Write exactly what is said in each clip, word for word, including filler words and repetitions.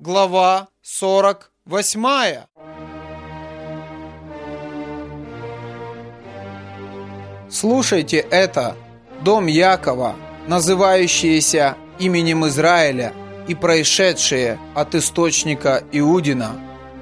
глава сорок восьмая. Слушайте это, дом Якова, называющиеся именем Израиля и происшедшие от источника Иудина,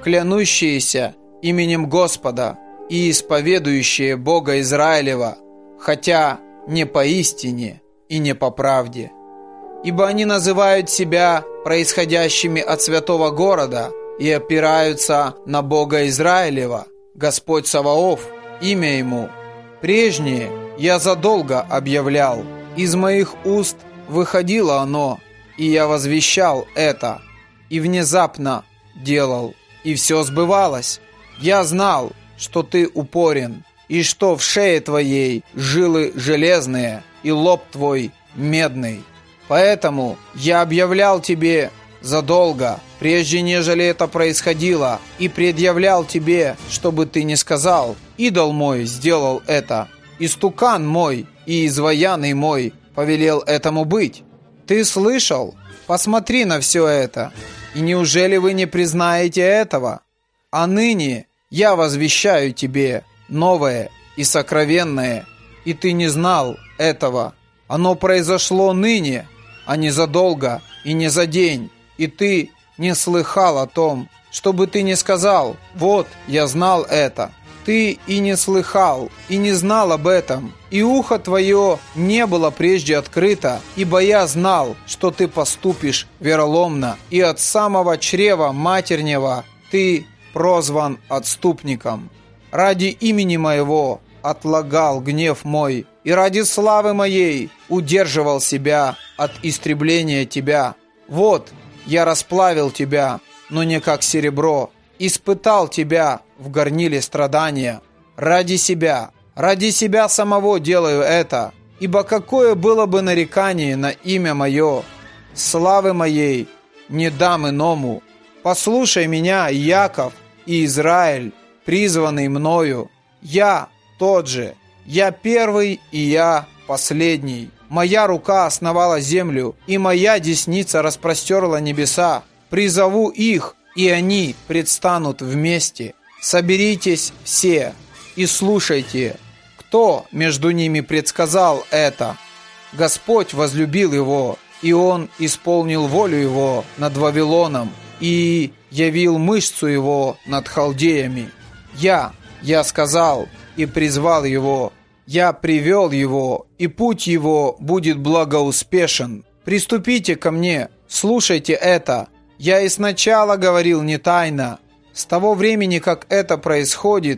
клянущиеся именем Господа и исповедующие Бога Израилева, хотя не поистине и не по правде. Ибо они называют себя происходящими от святого города и опираются на Бога Израилева, Господь Саваоф, имя Ему. Прежнее я задолго объявлял, из моих уст выходило оно, и я возвещал это, и внезапно делал, и все сбывалось. Я знал, что ты упорен, и что в шее твоей жилы железные, и лоб твой медный. Поэтому я объявлял тебе задолго, прежде нежели это происходило, и предъявлял тебе, чтобы ты не сказал: «Идол мой сделал это, истукан мой и изваянный мой повелел этому быть». Ты слышал? Посмотри на все это. И неужели вы не признаете этого? А ныне я возвещаю тебе новое и сокровенное, и ты не знал этого. Оно произошло ныне, а не задолго и не за день, и ты не слыхал о том, чтобы ты не сказал: «Вот, я знал это». Ты и не слыхал, и не знал об этом, и ухо твое не было прежде открыто, ибо я знал, что ты поступишь вероломно, и от самого чрева матернего ты прозван отступником. Ради имени моего отлагал гнев мой, и ради славы моей удерживал себя от истребления тебя. Вот, я расплавил тебя, но не как серебро, испытал тебя в горниле страдания. Ради себя, ради себя самого делаю это, ибо какое было бы нарекание на имя мое, славы моей не дам иному. Послушай меня, Яков и Израиль, призванный мною. Я тот же, я первый и я последний. Моя рука основала землю, и моя десница распростерла небеса. Призову их, и они предстанут вместе. Соберитесь все и слушайте, кто между ними предсказал это. Господь возлюбил его, и он исполнил волю его над Вавилоном и явил мышцу его над халдеями. Я, я сказал и призвал его, я привел его, и путь его будет благоуспешен. Приступите ко мне, слушайте это. Я и сначала говорил не тайно. С того времени, как это происходит,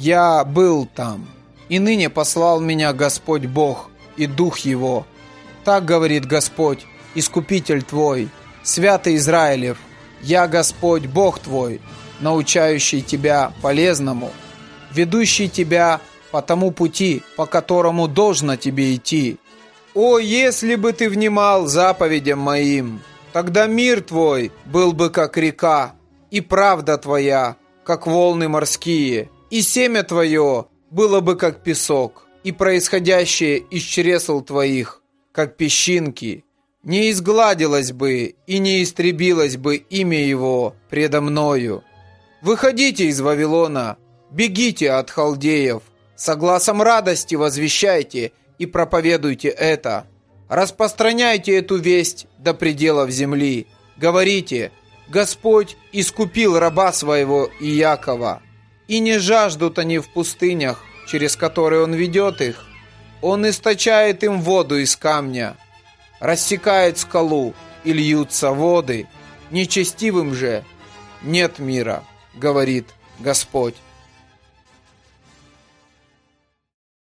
я был там. И ныне послал меня Господь Бог и Дух Его. Так говорит Господь, Искупитель твой, Святый Израилев: я Господь Бог твой, научающий тебя полезному, ведущий тебя по тому пути, по которому должно тебе идти. О, если бы ты внимал заповедям моим! Тогда мир твой был бы как река, и правда твоя, как волны морские, и семя твое было бы как песок, и происходящее из чресл твоих, как песчинки. Не изгладилось бы и не истребилось бы имя его предо мною. Выходите из Вавилона, бегите от халдеев, со гласом радости возвещайте и проповедуйте это. Распространяйте эту весть до пределов земли. Говорите: Господь искупил раба своего Иакова, и не жаждут они в пустынях, через которые Он ведет их. Он источает им воду из камня, рассекает скалу, и льются воды. Нечестивым же нет мира, говорит Господь.